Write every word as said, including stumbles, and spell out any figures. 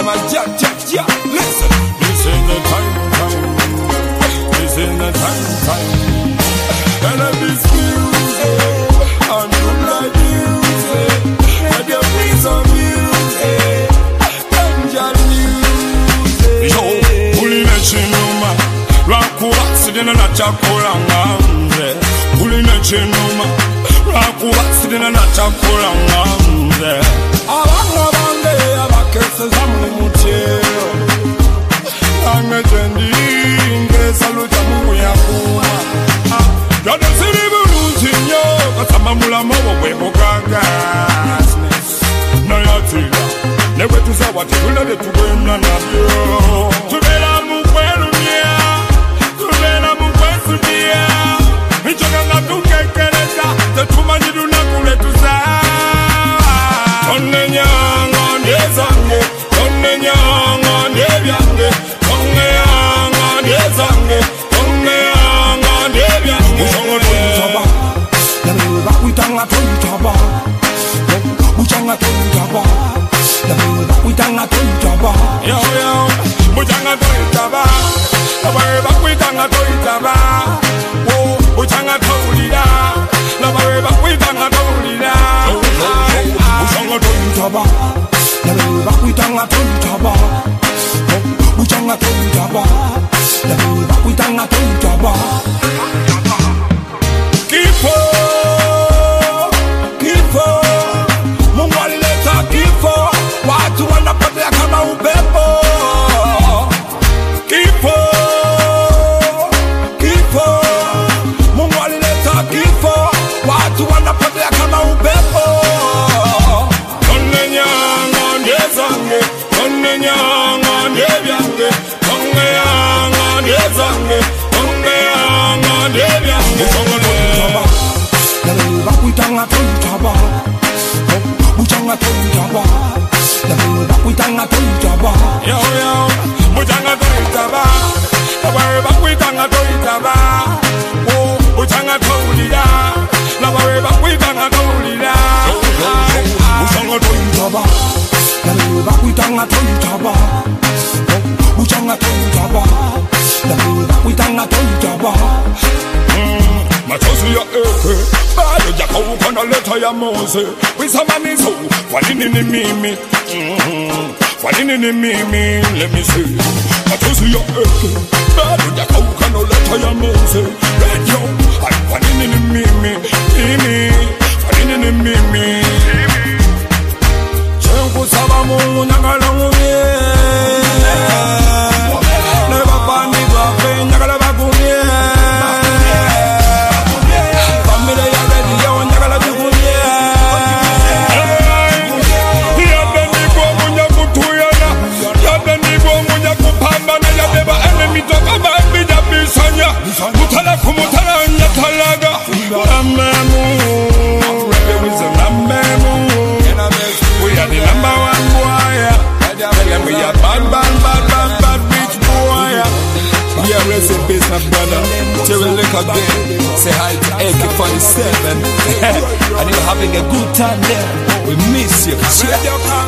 them a jack, jack, jack. Listen, this is the time, time. This is the time, time. And I be music, and you like music. And you play some music, angel music. Yo, pulling a chinuma, raku accident and a chakura ngamze. Pulling a chinuma, raku accident and a chakura ngamze. Abanga bange, abakese zamuni mutero. Ange jendi, inge saluta mungu ya kuma. Yada siribu nuntinyo, kasama mula mawa webo gagas. Na yatila, newe tuzawa tikula de tuwena na yo. Tubela mukwelu nia, tubela mukwesu nia. Michoka nga tukekereza, tetuma jidu na kule tuza. Tonne nyanga ndezange, tonne nyanga ndebyange. Tonne nyanga ndezange, tonne nyanga ndebyange. Mushongo toyitaba, namewe bakwitanga toyitaba. Muchanga toyitaba, namewe bakwitanga toyitaba. Yo yo, muchanga toyitaba, namewe bakwitanga toyitaba. Wo, muchanga toyida, namewe bakwitanga toyida. Muchanga toyitaba, namewe bakwitanga toyitaba. Muchanga toyitaba, namewe bakwitanga toyitaba. Kifo, kifo, Mungu alileta kifo, watu wanapotea kama upepo. Kifo, kifo, Mungu alileta kifo, watu wanapotea kama upepo. Tonne nyanga ndezange, tonne nyanga ndebyange, tonne nyanga ndezange, tonne nyanga ndebyange. Namewe bakwitanga toyitaba, muchanga toyitaba. Namewe bakwitanga toyitaba. Yo yo, muchanga toyitaba, namewe bakwitanga toyitaba. Oh, muchanga toyida, namewe bakwitanga toyida. Muchanga toyitaba, namewe bakwitanga toyitaba. Muchanga toyitaba, namewe bakwitanga toyitaba. Machozi ya eke, bado jaka ukona leta ya Mose. Wisama niso, kwa nini ni mimi? Kwa nini ni mimi? Let me see. Machozi ya eke, bado jaka ukona leta ya Mose. Radio, kwa nini ni mimi? Mimi, kwa nini ni mimi? Chengu saba mungu nyangala ngumye. Neba pani bafe nyangala bagumye. Mutala kumutala nyatalaga Namemu Namemu We are the number one boy. Tell them we are bad, bad, bad, bad, bad bitch boy. Yeah, rest in peace my brother. Till we look again. Say hi to A K forty-seven. And you're having a good time there. We miss you.